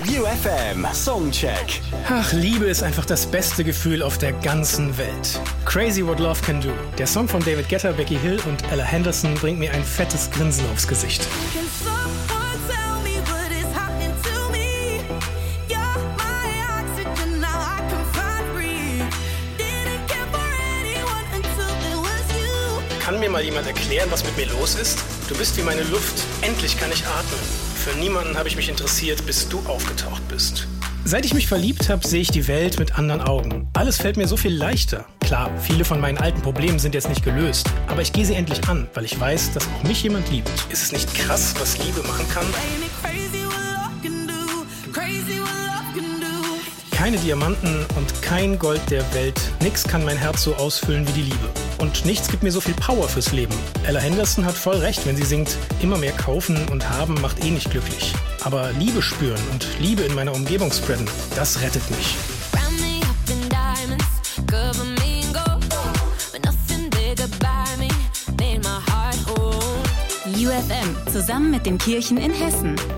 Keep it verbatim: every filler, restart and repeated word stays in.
U F M Songcheck. Ach, Liebe ist einfach das beste Gefühl auf der ganzen Welt. Crazy What Love Can Do. Der Song von David Guetta, Becky Hill und Ella Henderson bringt mir ein fettes Grinsen aufs Gesicht. Kann mir mal jemand erklären, was mit mir los ist? Du bist wie meine Luft. Endlich kann ich atmen. Für niemanden habe ich mich interessiert, bis du aufgetaucht bist. Seit ich mich verliebt habe, sehe ich die Welt mit anderen Augen. Alles fällt mir so viel leichter. Klar, viele von meinen alten Problemen sind jetzt nicht gelöst. Aber ich gehe sie endlich an, weil ich weiß, dass auch mich jemand liebt. Ist es nicht krass, was Liebe machen kann? Keine Diamanten und kein Gold der Welt. Nix kann mein Herz so ausfüllen wie die Liebe. Und nichts gibt mir so viel Power fürs Leben. Ella Henderson hat voll recht, wenn sie singt, immer mehr kaufen und haben macht eh nicht glücklich. Aber Liebe spüren und Liebe in meiner Umgebung spreaden, das rettet mich. U F M, zusammen mit den Kirchen in Hessen.